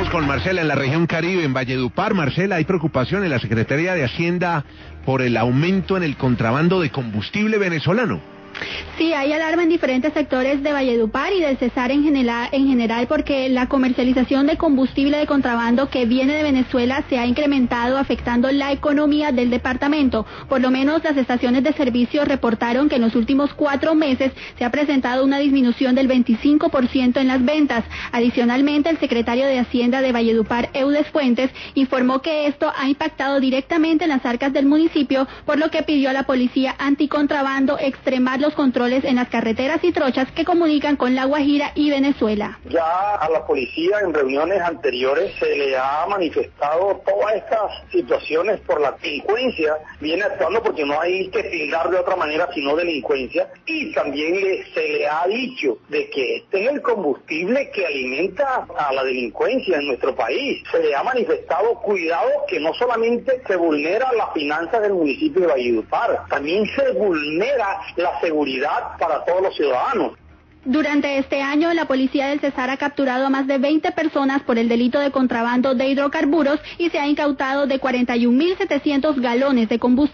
Vamos con Marcela en la región Caribe, en Valledupar. Marcela, hay preocupación en la Secretaría de Hacienda por el aumento en el contrabando de combustible venezolano. Sí, hay alarma en diferentes sectores de Valledupar y del Cesar en general porque la comercialización de combustible de contrabando que viene de Venezuela se ha incrementado, afectando la economía del departamento. Por lo menos las estaciones de servicio reportaron que en los últimos 4 meses se ha presentado una disminución del 25% en las ventas. Adicionalmente, el secretario de Hacienda de Valledupar, Eudes Fuentes, informó que esto ha impactado directamente en las arcas del municipio, por lo que pidió a la policía anticontrabando extremar los controles en las carreteras y trochas que comunican con La Guajira y Venezuela. Ya a la policía en reuniones anteriores se le ha manifestado todas estas situaciones por la delincuencia, viene actuando porque no hay que tildar de otra manera sino delincuencia, y también se le ha dicho de que este es el combustible que alimenta a la delincuencia en nuestro país. Se le ha manifestado cuidado que no solamente se vulnera las finanzas del municipio de Valledupar, también se vulnera la seguridad para todos los ciudadanos. Durante este año, la policía del Cesar ha capturado a más de 20 personas por el delito de contrabando de hidrocarburos y se ha incautado de 41.700 galones de combustible.